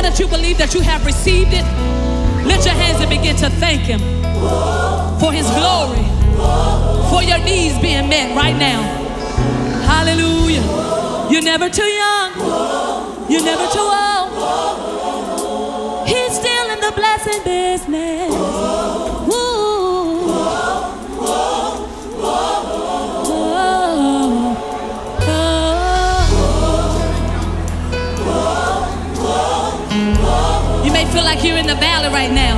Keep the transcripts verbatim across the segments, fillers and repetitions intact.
that you believe that you have received it, lift your hands and begin to thank him for his glory, for your needs being met right now. Hallelujah. You're never too young. You're never too old. He's still in the blessing business. Ooh. You may feel like you're in the valley right now.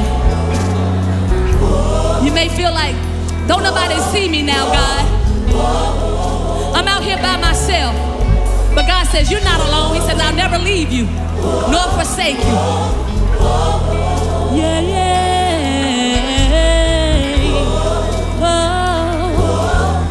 You may feel like, don't nobody see me now, God. I'm out here by myself. But God says, you're not alone. He says, I'll never leave you, nor forsake you. Yeah, yeah. Oh.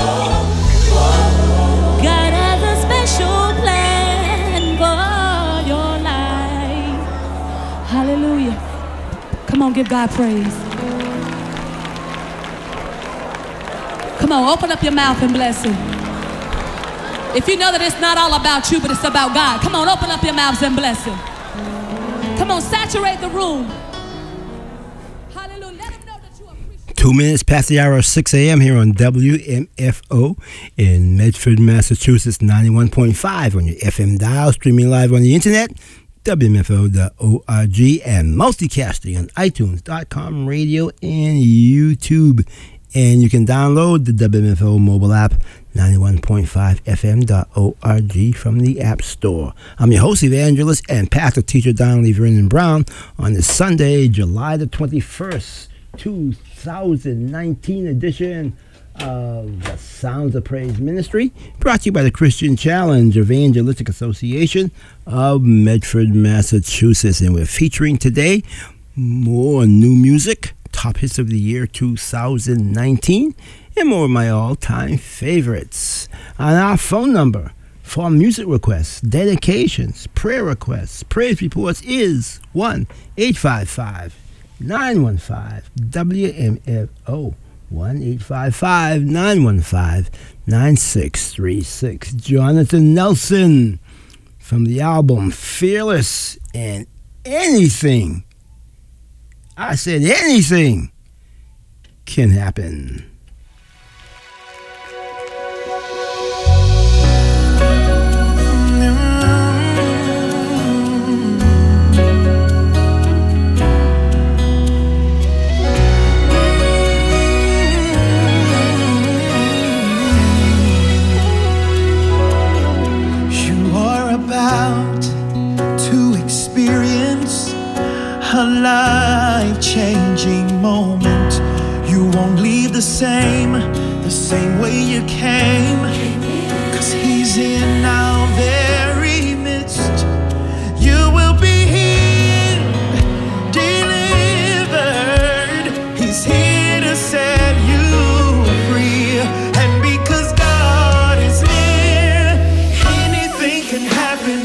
God has a special plan for your life. Hallelujah. Come on, give God praise. Come on, open up your mouth and bless him. If you know that it's not all about you, but it's about God, come on, open up your mouths and bless him. Come on, saturate the room. Hallelujah. Let him know that you appreciate. Two minutes past the hour of six a.m. here on W M F O in Medford, Massachusetts, ninety-one point five on your F M dial, streaming live on the internet, W M F O dot org, and multicasting on iTunes dot com, radio, and YouTube. And you can download the W M F O mobile app, ninety-one point five F M dot org, from the App Store. I'm your host, evangelist, and pastor teacher Donnelly Vernon Brown on this Sunday, July the twenty-first, two thousand nineteen edition of the Sounds of Praise Ministry, brought to you by the Christian Challenge Evangelistic Association of Medford, Massachusetts. And we're featuring today more new music, top hits of the year two thousand nineteen, and more of my all-time favorites. On our phone number for music requests, dedications, prayer requests, praise reports is one eight five five, nine one five, W M F O, one eight five five, nine one five, nine six three six. Jonathan Nelson from the album Fearless, and Anything, I said anything, can happen. A life-changing moment. You won't leave the same, the same way you came, 'cause he's in our very midst. You will be healed, delivered. He's here to set you free. And because God is near, anything can happen.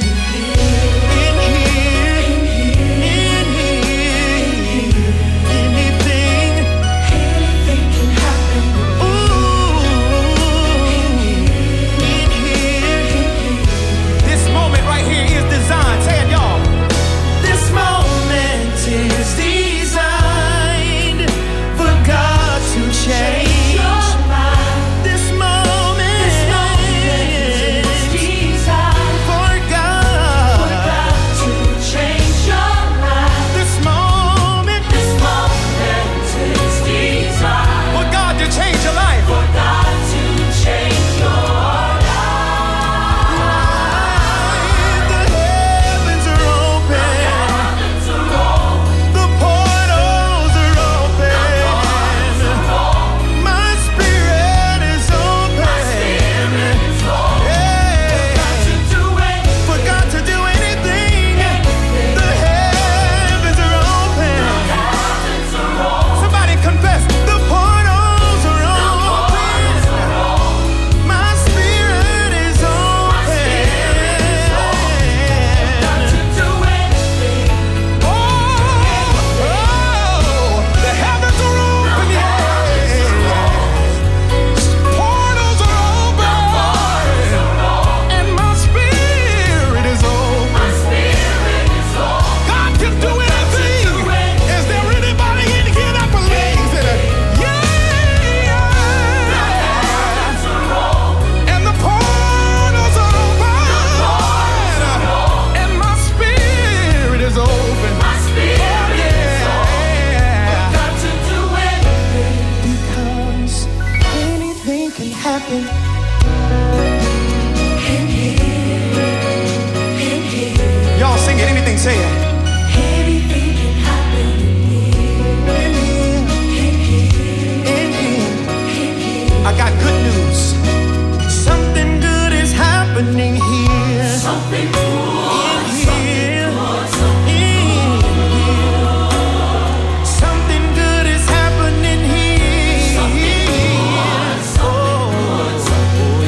it, anything, say it. Anything can happen in here. In here. In here. I got good news. Something good is happening here. Something good. In here. In here. Something good is happening here. Something good. Something good. Something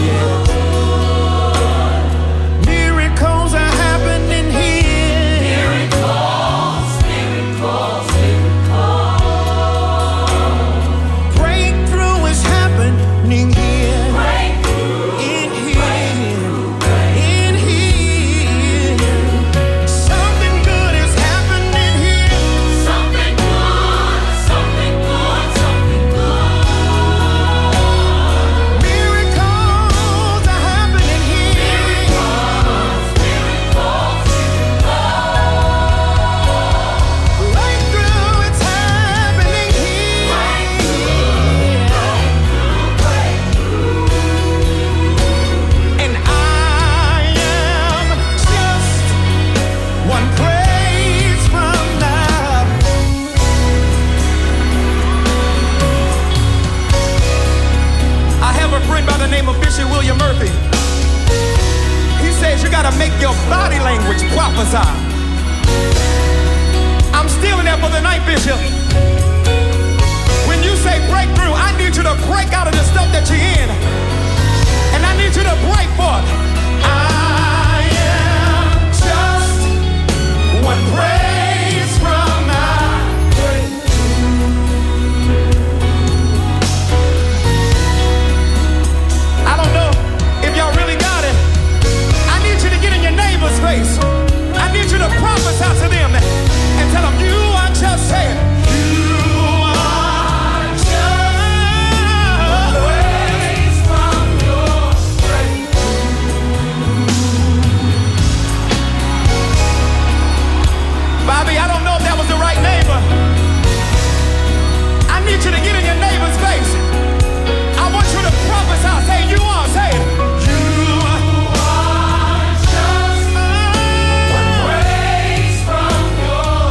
good. Miracles are happening here. Miracles, miracles, miracles. Breakthrough is happening here. Breakthrough, In here. In here. Something good is happening here. something good, something good, something good. Miracles are happening here. Miracles, miracles, Breakthrough is happening here. And I am just one praise from now. I have a friend by the name of Bishop William Murphy. He says you gotta make your body language prophesy. I'm stealing that for the night, Bishop. When you say breakthrough, I need you to break out of the stuff that you're in. And I need you to break forth. I am just one praise from my I don't know if y'all really got it. I need you to get in your neighbor's face. I need you to prophesy to them and tell them you are just saying. You are just praise from your Bobby, I don't know if that was the right neighbor. I need you to get in your neighbor's face. I want you to prophesy. Say you are. Say it. You are just one praise from your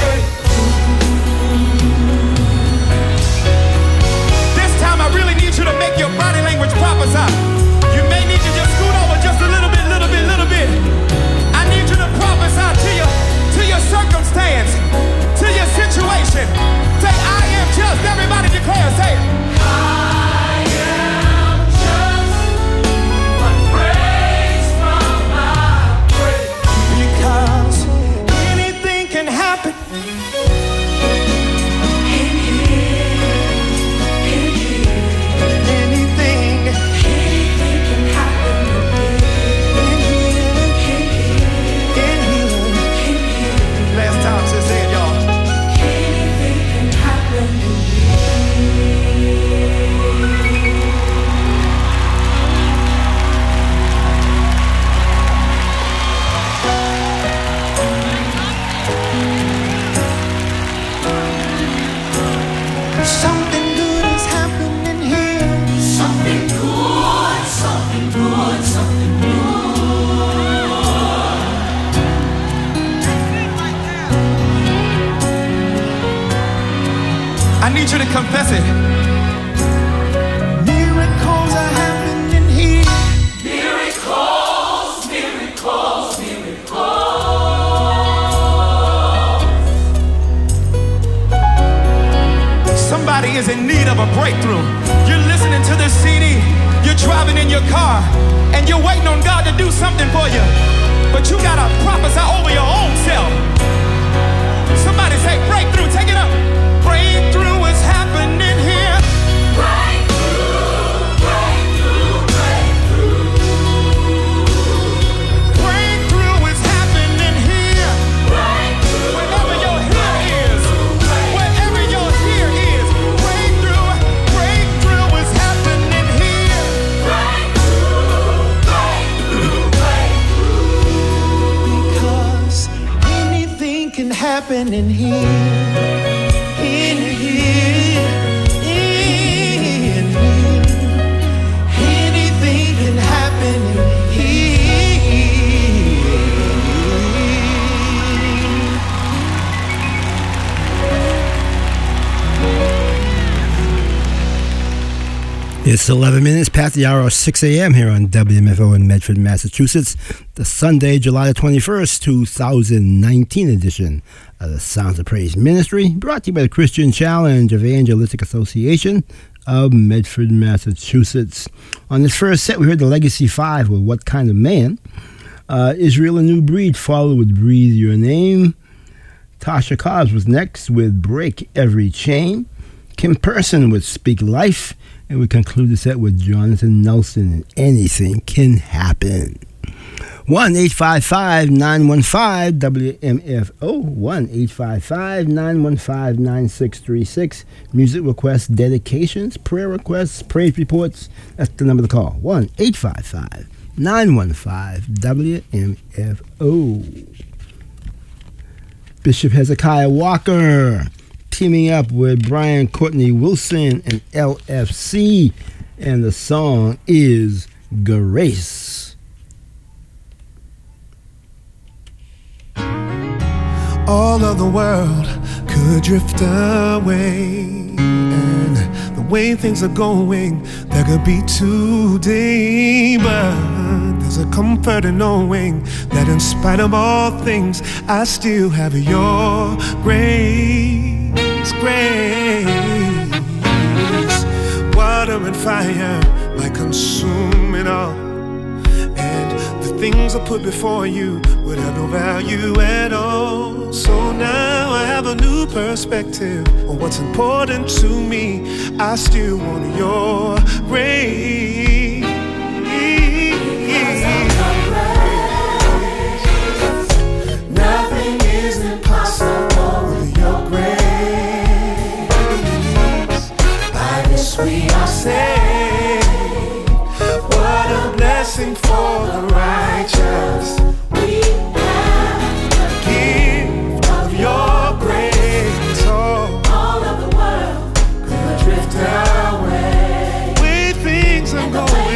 This time I really need you to make your body language prophesy. You may need to just scoot over just a little bit, little bit, little bit. I need you to prophesy to your to your circumstance, to your situation. Say, I am just. Everybody declare. Say it. I am just one praise from my praise. Because anything can happen. In here, in here, Anything. anything can happen In here. in here, In here. in here. Last time, sis, say it, y'all. Anything can happen in here. Something good is happening here. Something good, something good, something I need you to confess it. Miracles are happening here. Miracles, miracles, miracles. Somebody is in need of a breakthrough. You're listening to this C D. You're driving in your car, and you're waiting on God to do something for you. But you gotta prophesy over your own self. Somebody say breakthrough. Take it up. Breakthrough is happening here. Breakthrough, breakthrough, breakthrough. Breakthrough is happening here. Breakthrough. Wherever your here is, wherever your here is, breakthrough, breakthrough is happening here. Breakthrough, breakthrough, breakthrough. Because anything can happen in here. In here. In here. Anything can happen in here. It's eleven minutes past the hour of six a.m. here on W M F O in Medford, Massachusetts. The Sunday, July the twenty-first, two thousand nineteen edition of the Sounds of Praise Ministry, brought to you by the Christian Challenge Evangelistic Association of Medford, Massachusetts. On this first set, we heard the Legacy Five with What Kind of Man. Uh, Israel, a New Breed, followed with Breathe Your Name. Tasha Cobbs was next with Break Every Chain. Kim Person with Speak Life. And we conclude the set with Jonathan Nelson and Anything Can Happen. one eight five five nine one five W M F O. one eight five five nine one five nine six three six. Music requests, dedications, prayer requests, praise reports. That's the number to call. one eight five five nine one five W M F O. Bishop Hezekiah Walker teaming up with Brian Courtney Wilson and L F C, and the song is Grace. All of the world could drift away, and the way things are going, that could be too deep, but there's a comfort in knowing that in spite of all things, I still have your grace. Grace, water and fire might consume it all, and the things I put before you would have no value at all. So now I have a new perspective on what's important to me. I still want your grace. Nothing is impossible with your grace. We are saved. What a blessing for the righteous. We have the gift of your grace. Oh, all of the world could drift away. Way things are going.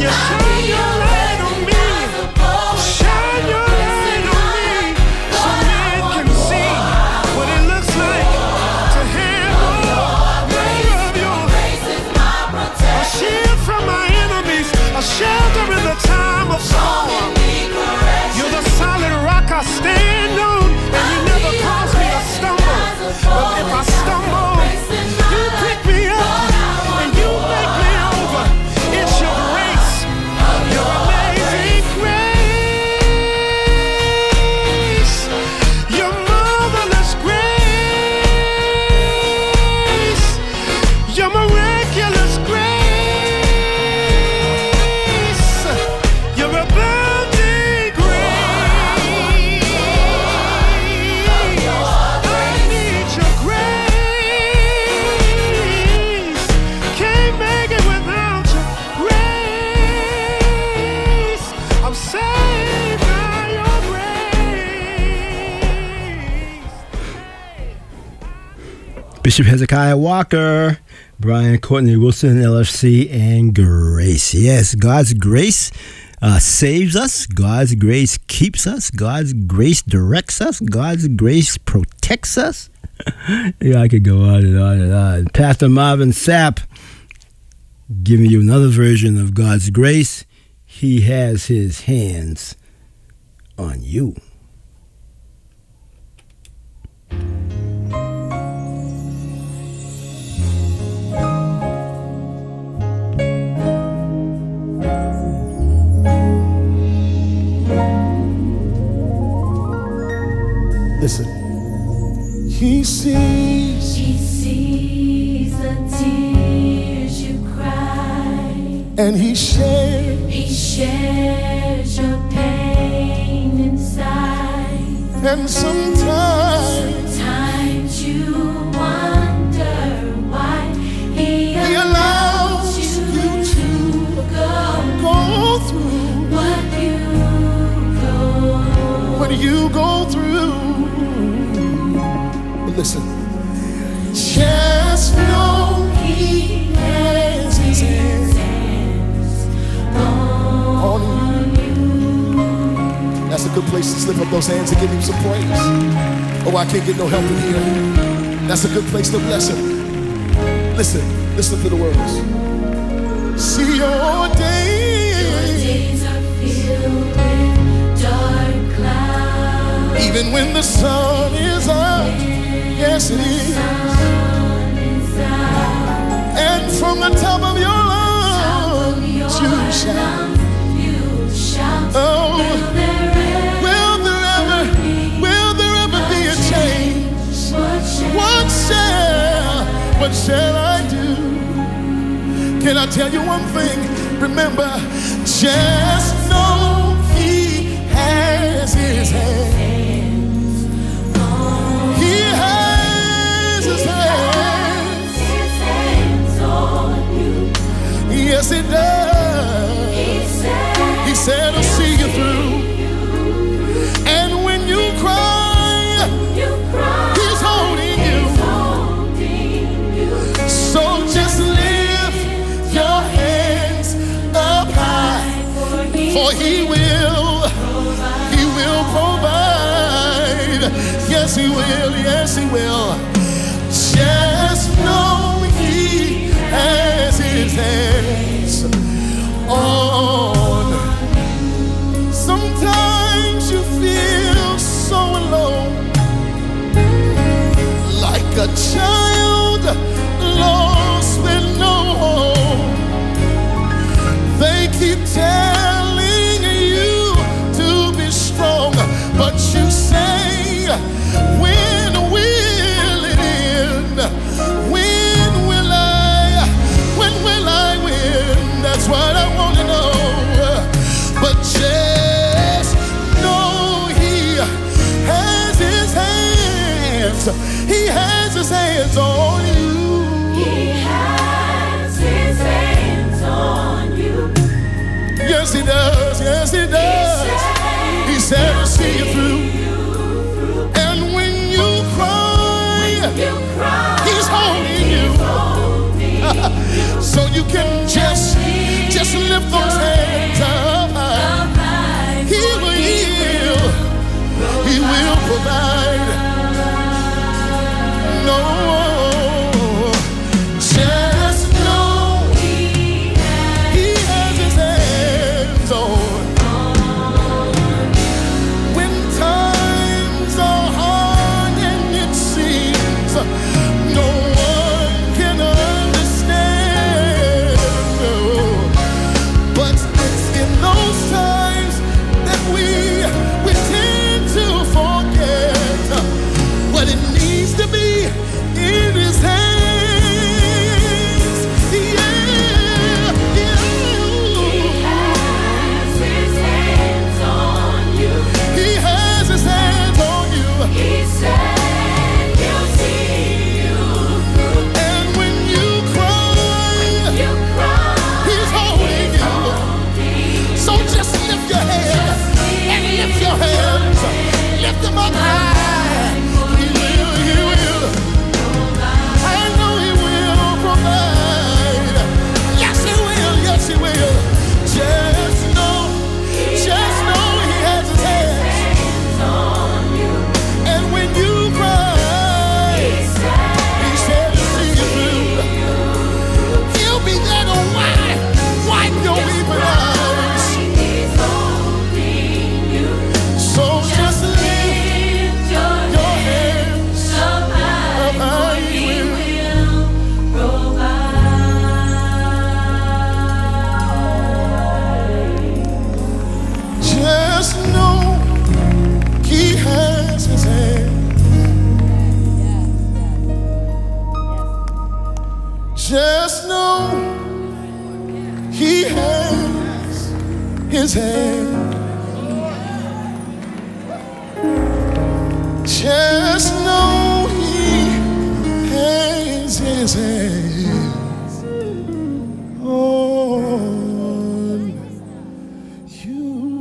you shine your light on me. Shine your light on me so men can see what it looks like to have more of your grace. A shield from my enemies, a shelter in the time of storm. You're the solid rock I stand on, and you never cause me to stumble. But if I stumble, you pick me up and you make me over. It's your grace, your amazing grace, your marvelous grace, your miraculous grace, your abounding grace. I need your grace. Can't make it without your grace. I'm saved by your grace. Bishop Hezekiah Walker, Brian Courtney Wilson, L F C, and Grace. Yes, God's grace uh, saves us. God's grace keeps us. God's grace directs us. God's grace protects us. Yeah, I could go on and on and on. Pastor Marvin Sapp giving you another version of God's grace. He has his hands on you. Listen. He sees. He sees the tears you cry. And he shares. He shares your pain inside. And sometimes Sometimes you wonder why he, he allows you, you to go go through what you go. what you go through. But listen, just know he has his hands on you. That's a good place to slip up those hands and give him some praise. Oh, I can't get no help in here. That's a good place to bless him. Listen, listen to the words. See your days, Days are filled with dark clouds. even when the sun is out. Yes, it is. Sun is out. And from the top of your lungs, you shout. Lungs you shout. Oh, Will there ever will there ever, will there ever be a change? what shall What shall, what shall I do? Can I tell you one thing? Remember, just know he has his hand. He has his hand. his hands on you? Yes, he does. He said, He said I'll see you through. And when you cry, you cry. he's holding you. Holding you. So just lift your hands up high, for he will, he will provide. Yes, he will, yes, he will. Just know he has his hands on. Sometimes you feel so alone, like a child lost with no home. They keep telling you to be strong, but you say, when will it end? When will I, when will I win? That's what I want to know. But just know he has his hands. He has his hands on you. He has his hands on you. Yes, he does. Yes, he does. He said to see you through. And when you cry, You cry. he's holding you. So you can just, just Just lift those hands up high. He will heal. He will provide. No, just know He has His hands on. When times are hard and it seems no one can understand, but it's in those times that we we tend to forget what it needs to be in His hands. Yeah, yeah. He has His hands on you. He said He'll see you through. And when you cry, You cry, He's holding you. So just lift your hands and lift your hands. Lift them up high. He will, He will. I know He will provide. Yes, He will, yes, He will. Just know, just know He has His hands. on you. And when you cry, He said He said to see you through. He'll be there to wipe, wipe your weeping eyes. He's holding you. So just lift Lift your your hands up high, up high. He He will. will provide. Just know He has His hands. Just know He has His hands. Just know He has His hands on you.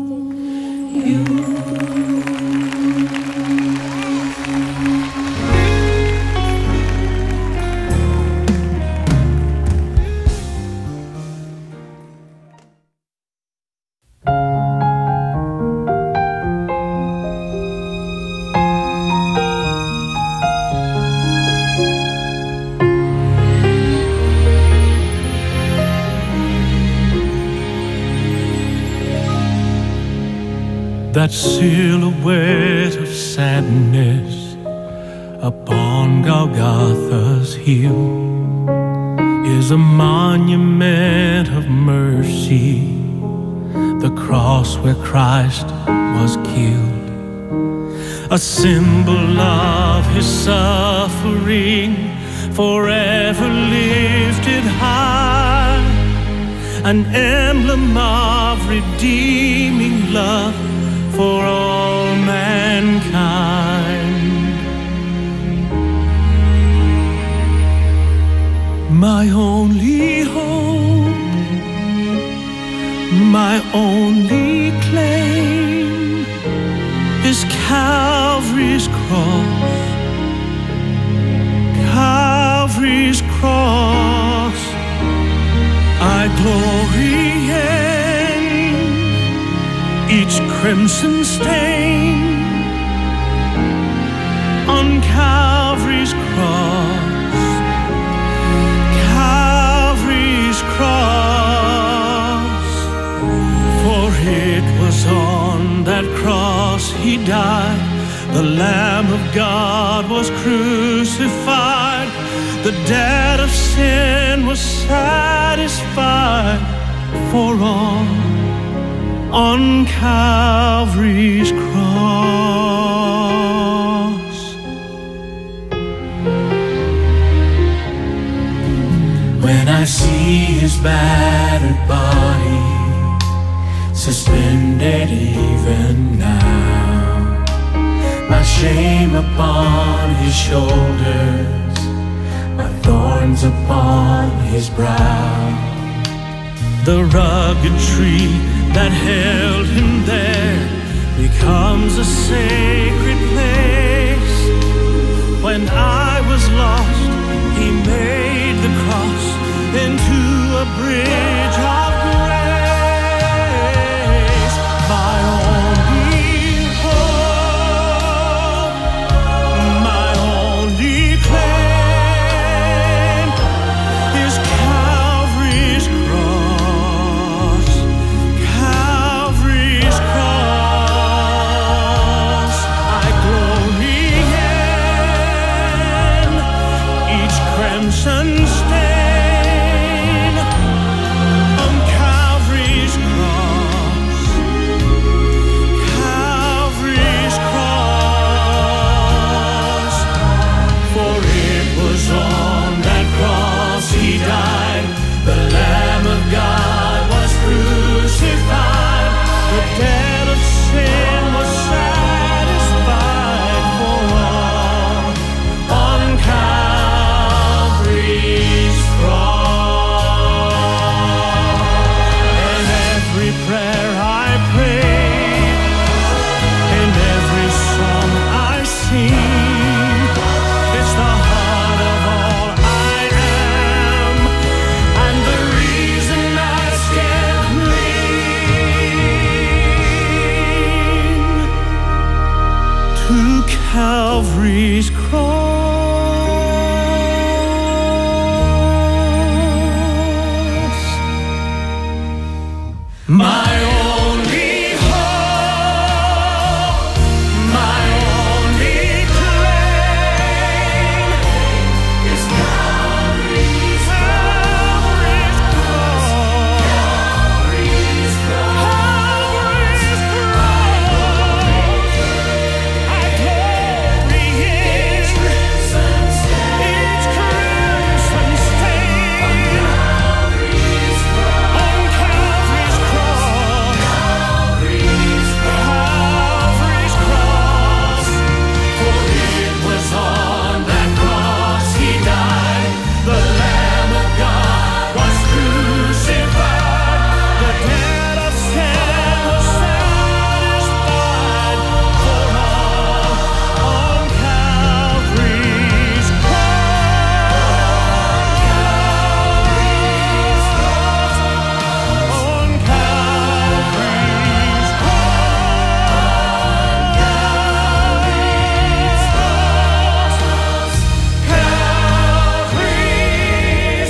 That silhouette of sadness upon Golgotha's hill is a monument of mercy, the cross where Christ was killed, a symbol of His suffering forever lifted high, an emblem of redeeming love for all mankind. My only hope, my only claim is Calvary's cross, Calvary's cross. I glory in each crimson stain on Calvary's cross, Calvary's cross. For it was on that cross He died, the Lamb of God was crucified, the debt of sin was satisfied for all on Calvary's cross. When I see His battered body suspended even now, my shame upon His shoulders, my thorns upon His brow, the rugged tree that held Him there becomes a sacred place. When I was lost, He made the cross into a bridge of grace. to Calvary's cross. My only hope, my only claim is Calvary's Calvary's cross. Calvary's cross. Calvary's cross. I glory in each crimson stain, each crimson stain on Calvary's cross. On Calvary's cross. Calvary's cross. For it was on that cross he died. The Lamb of God was crucified. The debt of sin was satisfied for all on Calvary's cross. On Calvary's Calvary's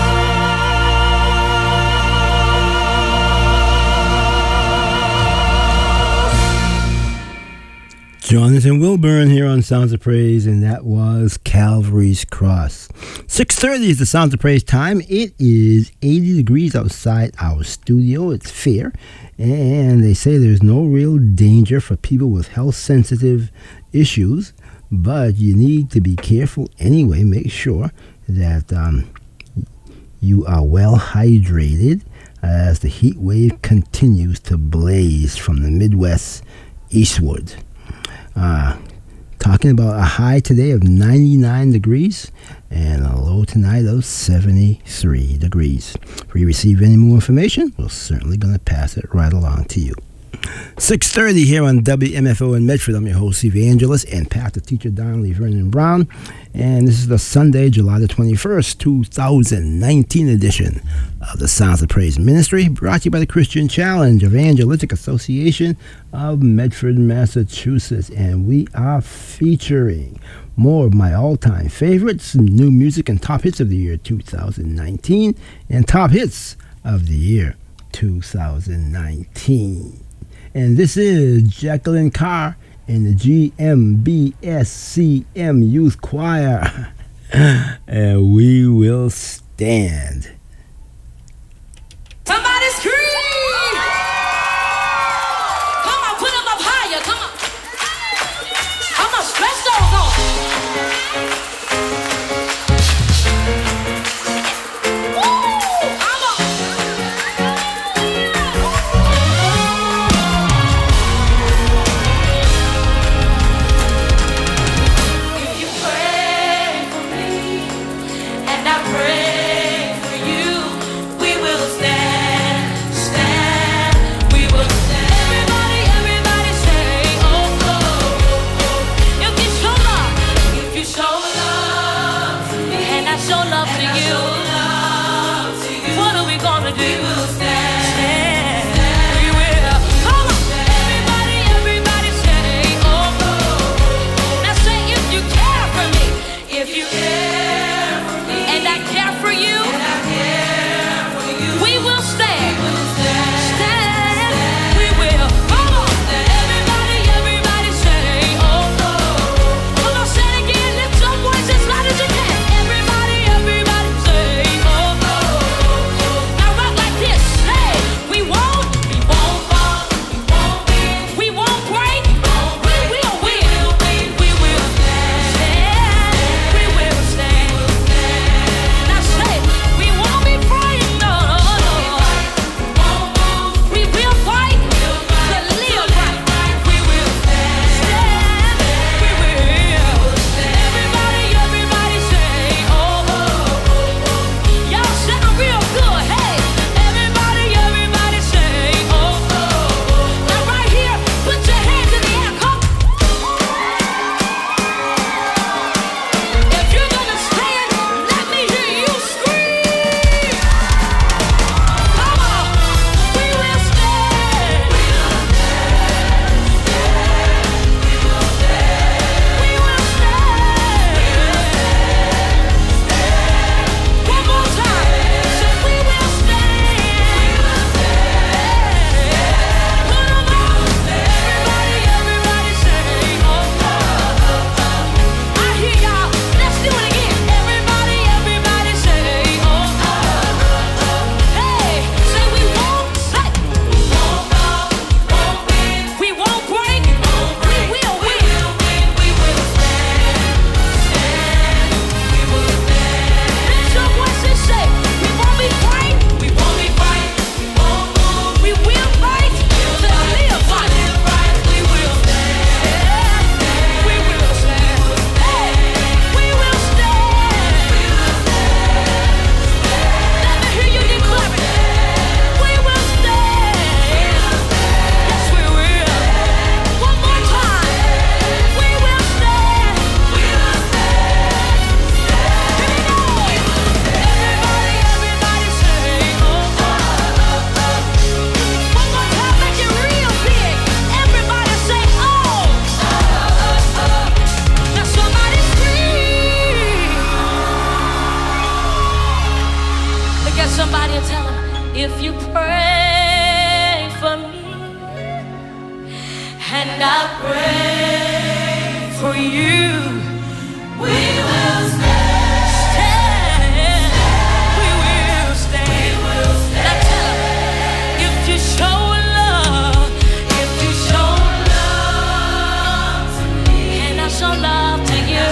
Jonathan Wilburn here on Sounds of Praise, and that was Calvary's Cross. six thirty is the Sounds of Praise time. It is eighty degrees outside our studio. It's fair, and they say there's no real danger for people with health-sensitive issues, but you need to be careful anyway. Make sure that um, you are well hydrated as the heat wave continues to blaze from the Midwest eastward. Uh, talking about a high today of ninety-nine degrees and a low tonight of seventy-three degrees. If we receive any more information, we're certainly going to pass it right along to you. six thirty here on W M F O in Medford. I'm your host, evangelist, and pastor teacher Donnelly Vernon Brown. And this is the Sunday, July the twenty-first, two thousand nineteen edition of the Sounds of Praise Ministry, brought to you by the Christian Challenge Evangelistic Association of Medford, Massachusetts. And we are featuring more of my all-time favorites, new music and top hits of the year two thousand nineteen, and top hits of the year two thousand nineteen. And this is Jacqueline Carr and the G M B S C M Youth Choir. And we will stand. Somebody scream! Come on, put them up higher, come on. Come on, stretch those off. Woo! Come on. If you pray for me, and I pray for you, you. We will stand. Stand. We will stand. We will stand. Now tell 'em, if you show love, if you show love to me, and I show love to you,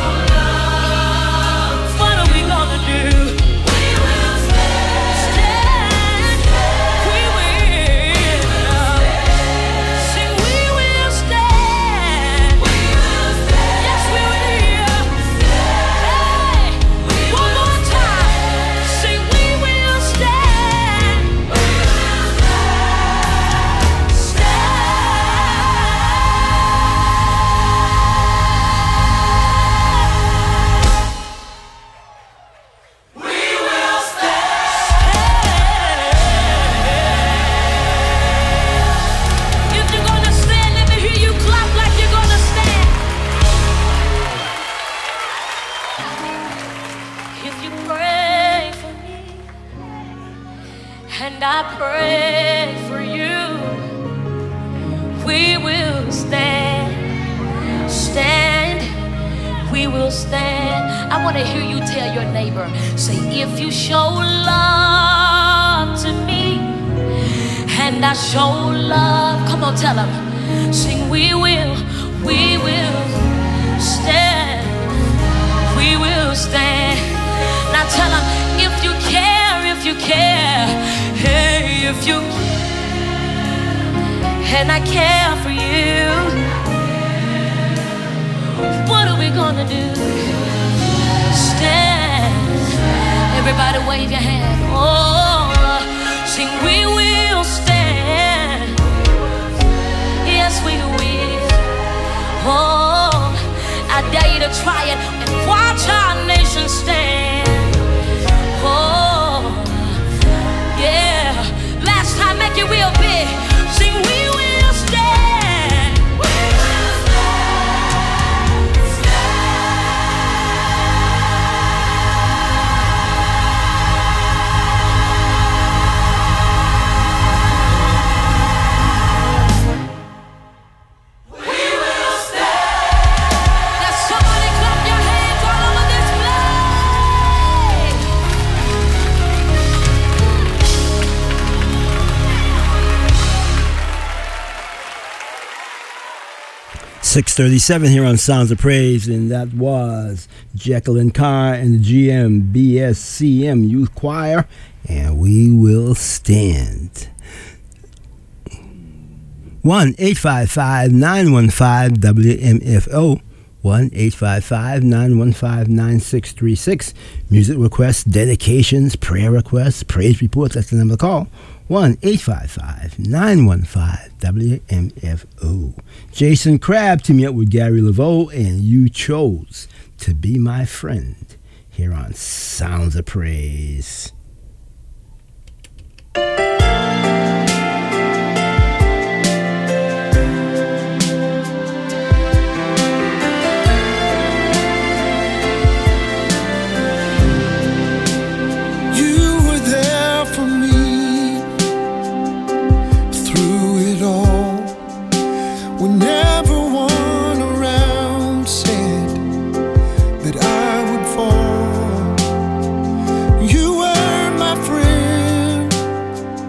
what are we gonna do? We will stand. Stand. We will. Sing, we will stand. We will stand. Yes, we will. Hey, one more time. Sing, we will stand. We will stand. We will stand. If you're gonna stand, let me hear you clap like you're gonna stand. If you pray for me, and I pray for you, we will stand. Stand. We will stand. I want to hear you tell your neighbor, say, if you show love to me, and I show love. Come on, tell them. Sing, we will, we will stand. We will stand. Now tell them, if you care, if you care, hey, if you, and I care for you, what are we gonna do? Stand. Everybody wave your hand. Oh, sing, we will stand. Yes, we will. Oh, I dare you to try it and watch our nation stand. Oh, yeah. Last time, make it real big. Sing, we will stand. We will stand. We will stand. Now somebody clap your hands all over this place. six thirty-seven here on Sounds of Praise, and that was Jacqueline Carr and the G M B S C M Youth Choir, and We Will Stand. one eight five five, nine one five, W M F O, one eight five five, nine one five, nine six three six. Music requests, dedications, prayer requests, praise reports, that's the number to call. one eight five five, nine one five, W M F O. Jason Crabb teaming up with Gary Laveau, and You Chose to Be My Friend here on Sounds of Praise. You were there for me through it all. When everyone around said that I would fall, you were my friend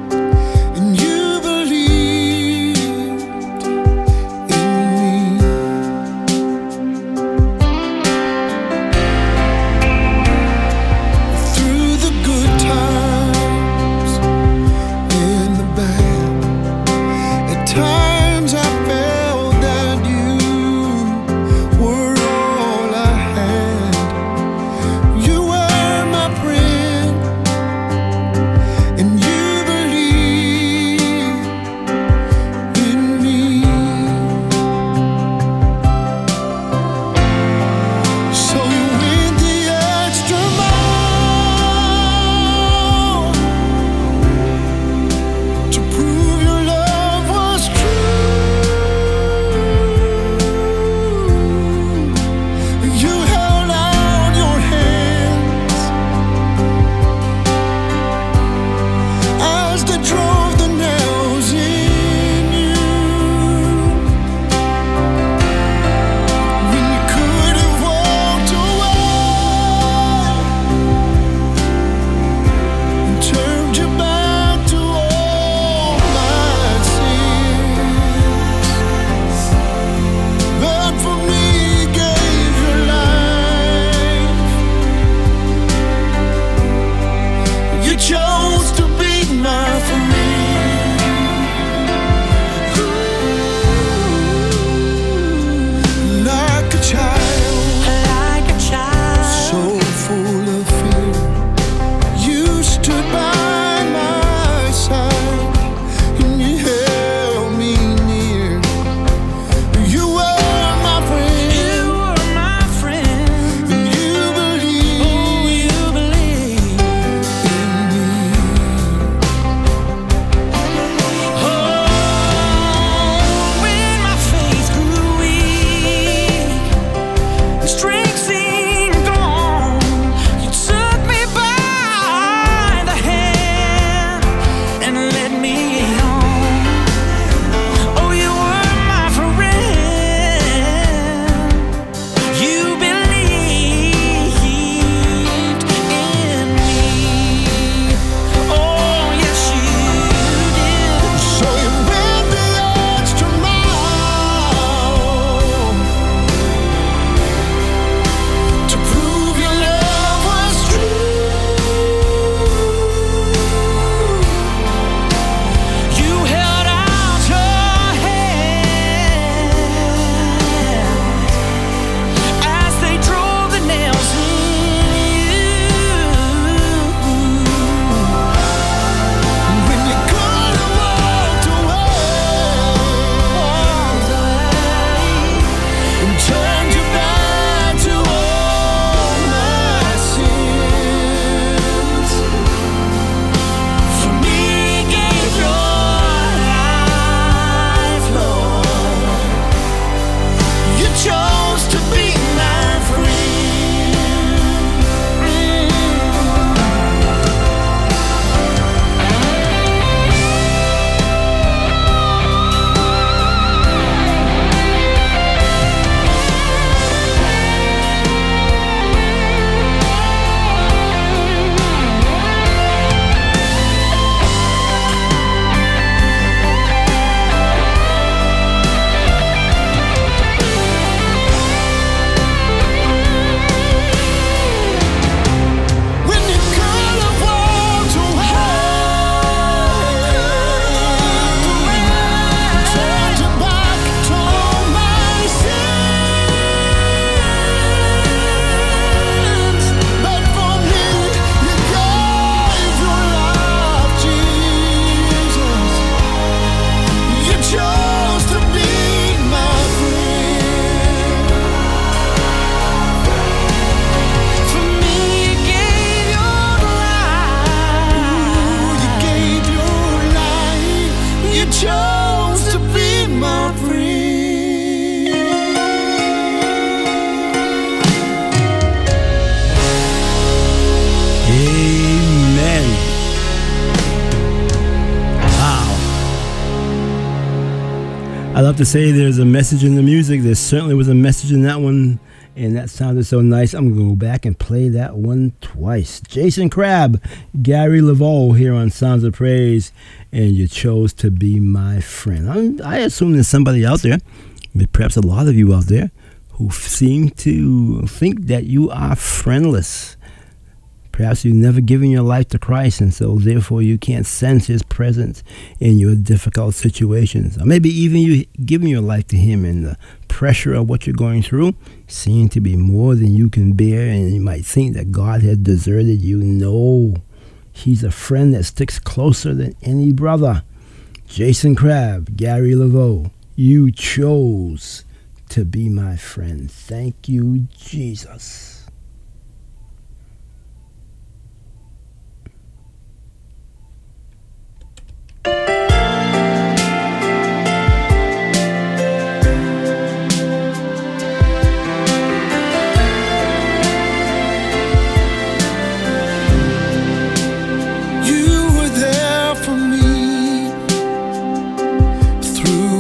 I love to say there's a message in the music. There certainly was a message in that one, and that sounded so nice. I'm going to go back and play that one twice. Jason Crabb, Gary Laveau here on Sounds of Praise, and You Chose to Be My Friend. I'm, I assume there's somebody out there, perhaps a lot of you out there, who seem to think that you are friendless. Perhaps you've never given your life to Christ, and so therefore you can't sense His presence in your difficult situations. Or maybe even you giving your life to Him, and the pressure of what you're going through seems to be more than you can bear, and you might think that God has deserted you. No, He's a friend that sticks closer than any brother. Jason Crabb, Gary Laveau, You Chose to Be My Friend. Thank you, Jesus.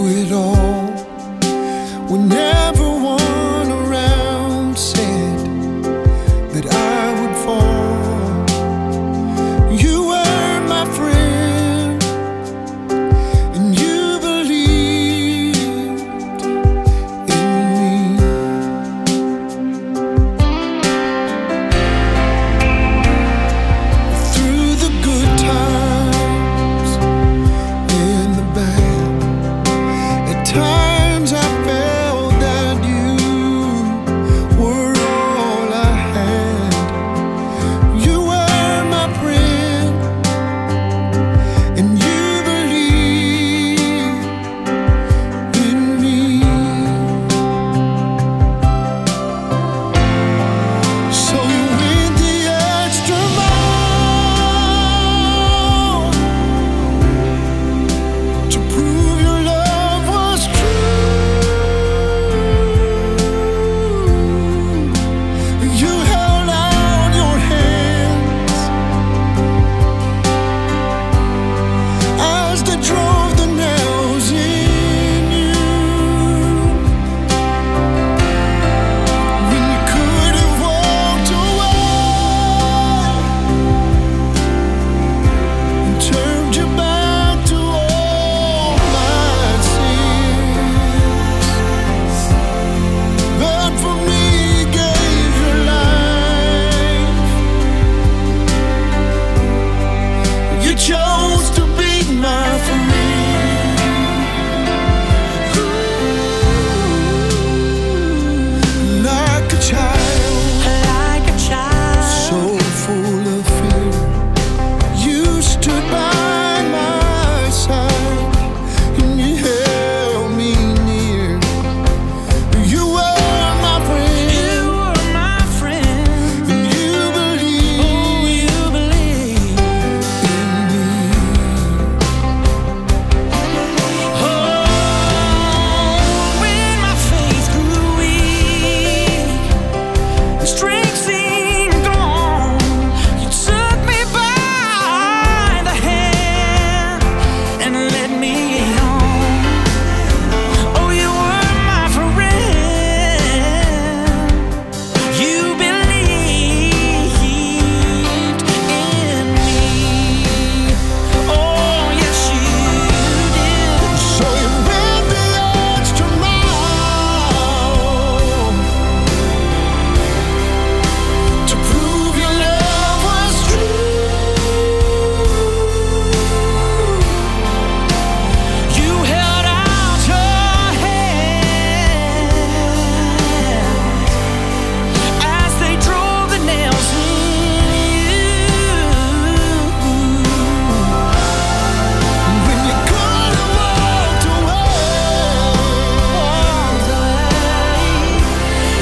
When everyone around said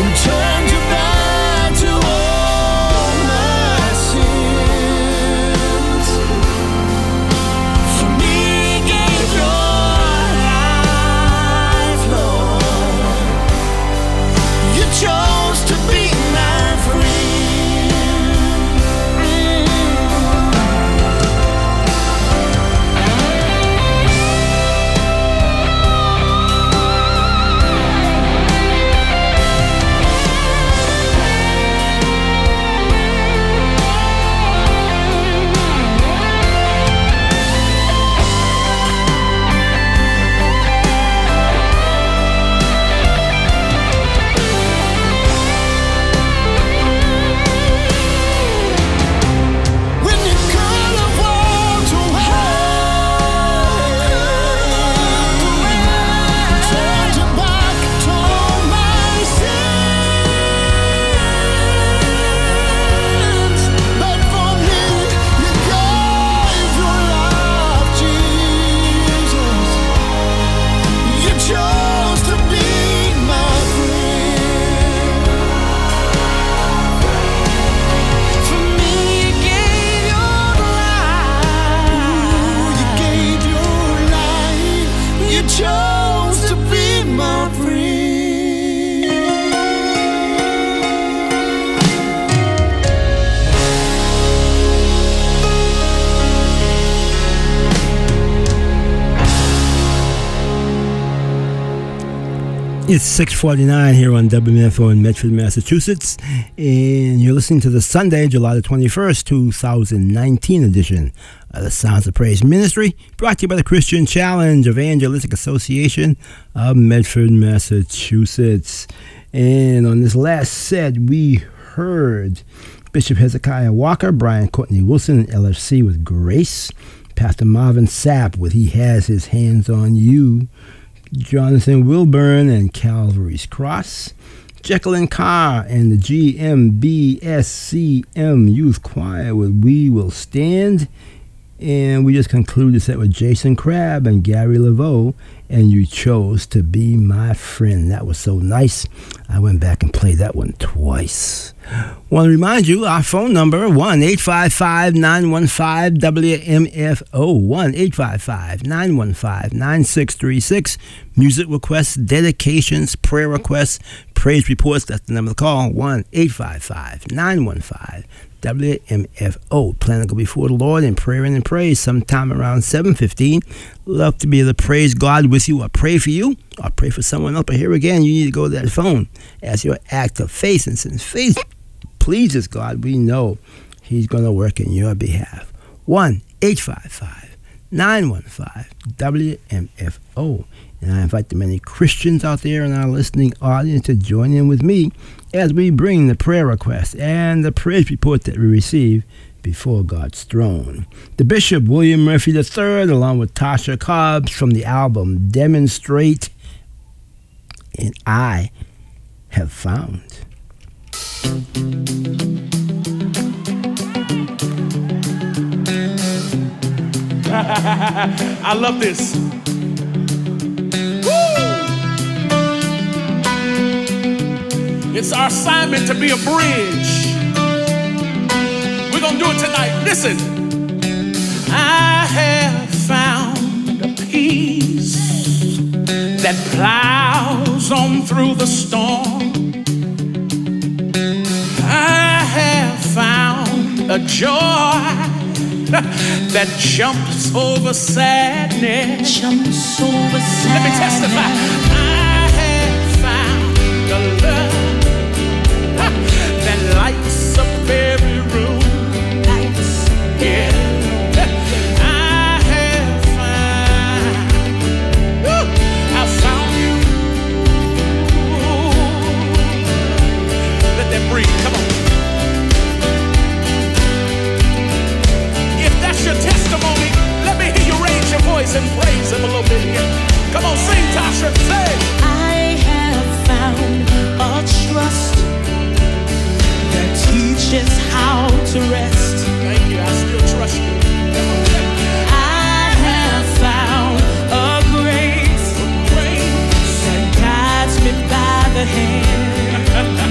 turned your back to all my sins. For me, you gave your life, Lord. You chose to be my friend. When you could have walked away, turned your back to all my sins. But for me, you gave your life, Jesus. You chose to be my friend. For me, you gave your life. You gave your life. You chose to be my friend. It's six forty-nine here on W M F O in Medford, Massachusetts, and you're listening to the Sunday, July the twenty-first, two thousand nineteen edition of the Sounds of Praise Ministry, brought to you by the Christian Challenge Evangelistic Association of Medford, Massachusetts. And on this last set, we heard Bishop Hezekiah Walker, Brian Courtney Wilson, and L F C with Grace, Pastor Marvin Sapp with He Has His Hands on You, Jonathan Wilburn and Calvary's Cross, Jekyll and Carr and the G M B S C M Youth Choir with We Will Stand. And we just concluded the set with Jason Crabb and Gary Laveau and You Chose to Be My Friend. That was so nice. I went back and played that one twice. Want to remind you, our phone number, one eight five five, nine one five, W M F O, one eight five five, nine one five, nine six three six. Music requests, dedications, prayer requests, praise reports, that's the number to call, one eight five five, nine one five, W M F O. Plan to go before the Lord in prayer and in praise sometime around seven fifteen. Love to be able to praise God with you or pray for you or pray for someone else. But here again, you need to go to that phone as your act of faith. And since faith pleases God, we know He's going to work in your behalf. one eight five five, nine one five, W M F O. And I invite the many Christians out there in our listening audience to join in with me as we bring the prayer request and the praise report that we receive before God's throne. The Bishop William Murphy the third, along with Tasha Cobbs from the album Demonstrate, and I Have Found. I love this. It's our assignment to be a bridge. We're going to do it tonight. Listen. I have found a peace that plows on through the storm. I have found a joy that jumps over sadness. Jumps over sadness. Let me testify. I have found the love that lights up every room. Lights. Yeah. I have found, woo, I found you. Let that breathe. Come on. If that's your testimony, let me hear you raise your voice and praise Him a little bit here. Come on, sing, Tasha. Say. I have found a trust that teaches how to rest. Thank you. I still trust you. I have found a grace, Praise. that guides me by the hand.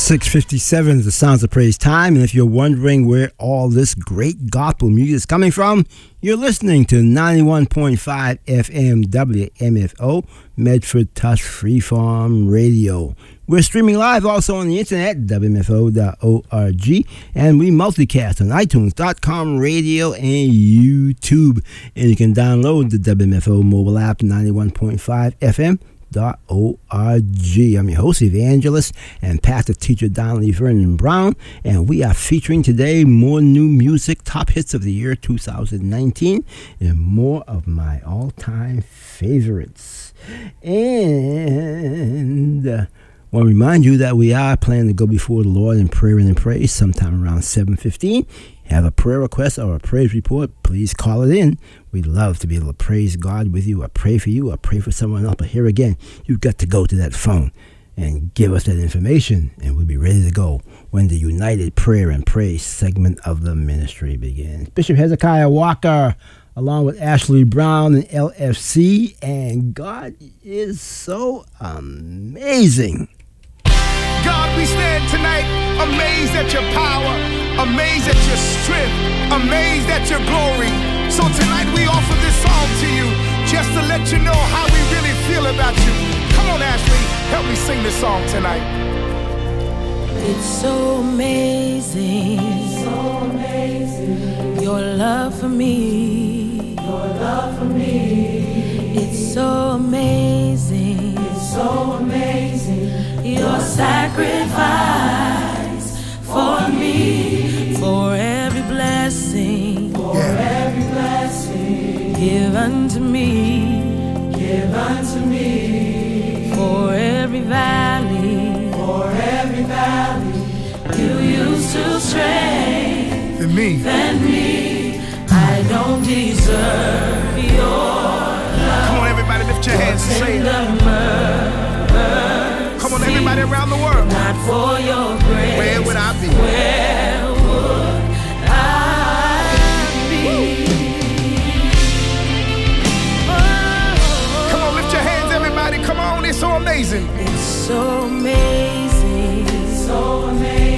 six fifty-seven is the Sounds of Praise time, and if you're wondering where all this great gospel music is coming from, you're listening to ninety-one point five F M W M F O, Medford Touch Freeform Radio. We're streaming live also on the internet, W M F O dot org, and we multicast on iTunes dot com radio and YouTube. And you can download the W M F O mobile app, ninety-one point five F M. Dot org. I'm your host, evangelist, and pastor teacher Donnelly Vernon Brown, and we are featuring today more new music, top hits of the year two thousand nineteen, and more of my all-time favorites. And uh, I want to remind you that we are planning to go before the Lord in prayer and in praise sometime around seven fifteen. Have a prayer request or a praise report, please call it in. We'd love to be able to praise God with you, or pray for you, or pray for someone else. But here again, you've got to go to that phone and give us that information, and we'll be ready to go when the United Prayer and Praise segment of the ministry begins. Bishop Hezekiah Walker, along with Ashley Brown and L F C, and God is so amazing. God, we stand tonight amazed at your power, amazed at your strength, amazed at your glory. So tonight we offer this song to you just to let you know how we really feel about you. Come on, Ashley, help me sing this song tonight. It's so amazing, it's so amazing, your love for me, your love for me. It's so amazing, it's so amazing, your sacrifice for me, for every blessing, for yeah. every blessing, give unto me, give unto me, for every valley, for every valley, you used to strengthen me, than me. I don't deserve your love. Come on, everybody, lift your hands and say it. Come on, everybody around the world. Not for your grace. Where would I be? Where would I be? Oh. Come on, lift your hands, everybody. Come on, it's so amazing. It's so amazing. It's so amazing.